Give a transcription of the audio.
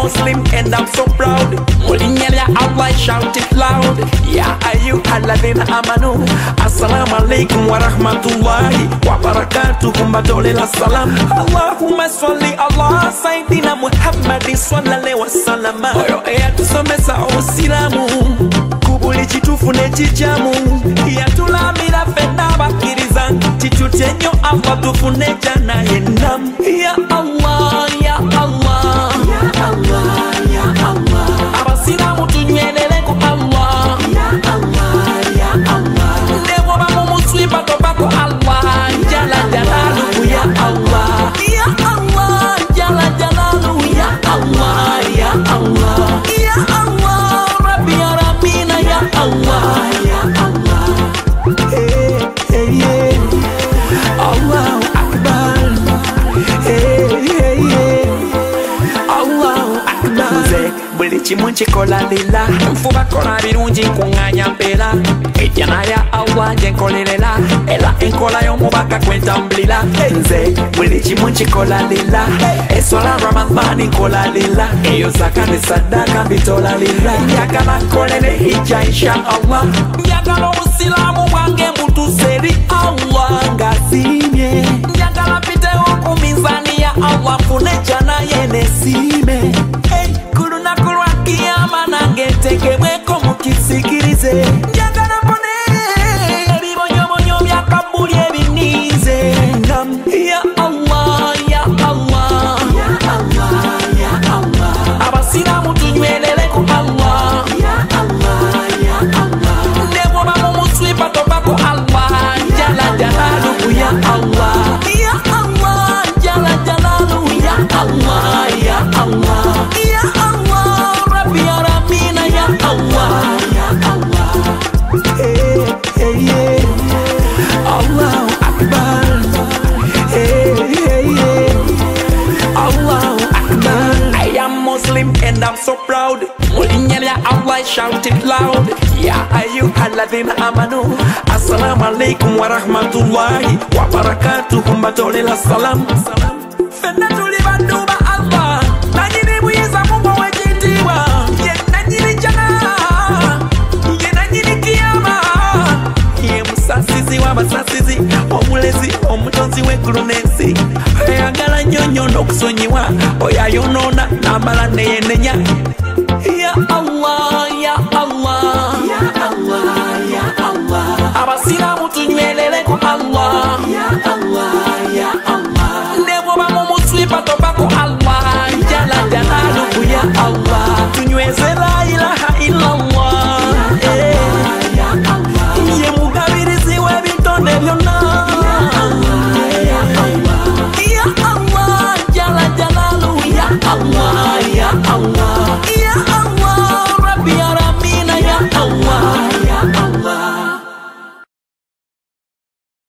Muslim and I'm so proud. Mulinyanya Allah, shout it loud. Ya ayyuhalladhina amanu, assalamu alaikum wa rahmatullahi wa barakatuh. Mbadole la salam. Allahumma salli ala Sayyidina Muhammadin sallallahu wa sallam. Oyo tusomesa Uislamu, kubuli chitufu ne chijamu. Yatulamira fena bakiriza, chitutenyo Allah tufune jana yenam. Ya Allah, ya Allah, ya Allah, ya Allah. Abasilamu tunyelele ku Allah. Ya Allah, ya Allah. Nebo bamu musliba tobako Allah. Jala jalaluhu ya Allah. Ya Allah, jala jalaluhu ya Allah. Ya Allah, ya Allah. Rabbi ya Rabbina ya Allah. Ya Allah. Hey, hey, hey. Allahu Akbar. Hey, hey, hey. Allahu Akbar. Buli chimu chikola lila, mfuba kola birungi kunganya mpela. Ejana ya Allah jenkolelela, ela enkola yomubaka kwentambulila. Nze buli chimu chikola lila, esola Ramadhani nkola lila. Eyo zaka ne sadaka mbitola lila. Njagala kolele hija insha Allah. Njagala Uislamu wange mutuseri Allah ngazimye. Njagala pite ku mizani ya Allah fune jana yenesime. Hey, kuruna kurwa kiyama nange tekebweko mukisikirize. Njagala pone ebibonyobonyo bya kabuli ebinize. Nam ya Allah, ya Allah, ya Allah, ya Allah. Abasilamu tunywelele ku Allah. Ya Allah, ya Allah. Nebo bamu musliba tobako Allah. Jala jalaluhu ya Allah. Ya Allah, jala jalaluhu ya Allah. Ya Allah, ya Allah. Rabbi ya Rabbina ya Allah. Ya Allah. Hey, hey, hey. Allahu Akbar. Hey, hey, hey. Allahu Akbar. I am Muslim and I'm so proud. Mulinyanya Allah, shout it loud. Ya ayyuhalladhina amanu, assalamu alaikum wa rahmatullahi wa barakatuh. Mbadole la salam. Fena tulibanduba Allah, nanyini mwiza Mungu wejitiwa. Ye nanyini jana, ye nanyini kiyama. Ye musasizi wa basasizi, omulezi omutonzi w'eggulu n'ensi. Ayagala nnyo nnyo n'okusonyiwa, oyo ayonona n'amala neyenenya.